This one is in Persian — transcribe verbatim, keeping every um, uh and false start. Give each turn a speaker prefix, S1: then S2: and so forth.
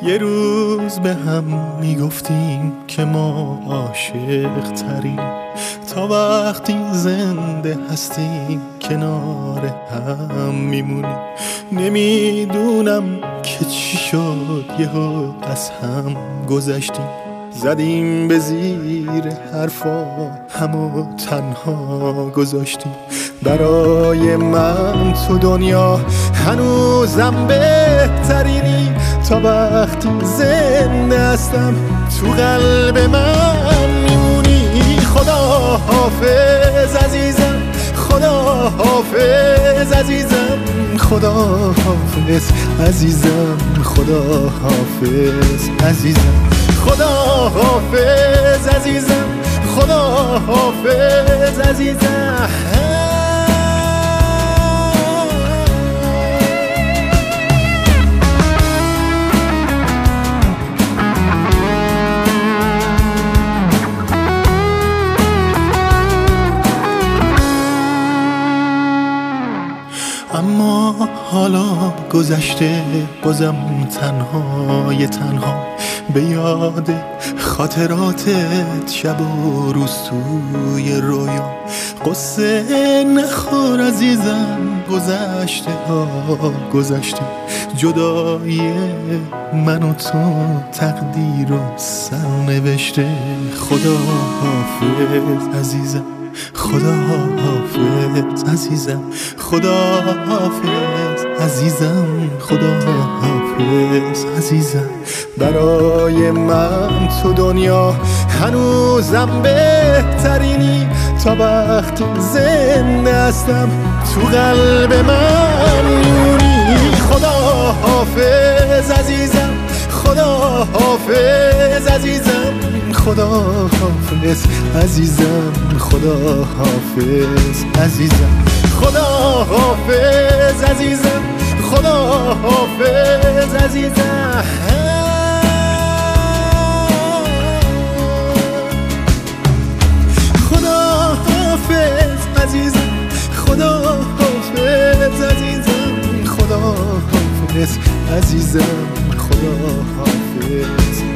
S1: یه روز به هم میگفتیم که ما عاشق تریم، تا وقتی زنده هستیم کنار هم میمونیم. نمیدونم که چی شد یهو از هم گذشتیم، زدیم به زیر حرفا همو تنها گذاشتیم. برای من تو دنیا هنوزم بهترینی، تا وقتی زنده هستم تو قلب من میمونی. خدا حافظ عزیزم، خدا حافظ عزیزم، خدا حافظ عزیزم، خدا حافظ عزیزم، خدا حافظ عزیزم، خدا حافظ عزیزم. اما حالا گذشته، بازم تنهای تنها به یاد خاطراتت شب و روز توی رویا. قصه نخور عزیزم، گذشته ها گذشته، جدایی من و تو تقدیر و سرنوشته. خدا حافظ عزیزم، خدا حافظ عزیزم، خدا حافظ عزیزم، خدا حافظ عزیزم. برای من تو دنیا هنوزم بهترینی، تا وقتی زنده هستم تو قلب من میمونی. خدا حافظ عزیزم، خدا حافظ عزیزم، خدا حافظ عزیزم، خدا حافظ عزیزم، خدا حافظ عزیزم، خدا حافظ عزیزم. خدا حافظ عزیزم، خدا حافظ عزیزم، خدا حافظ عزیزم، خدا حافظ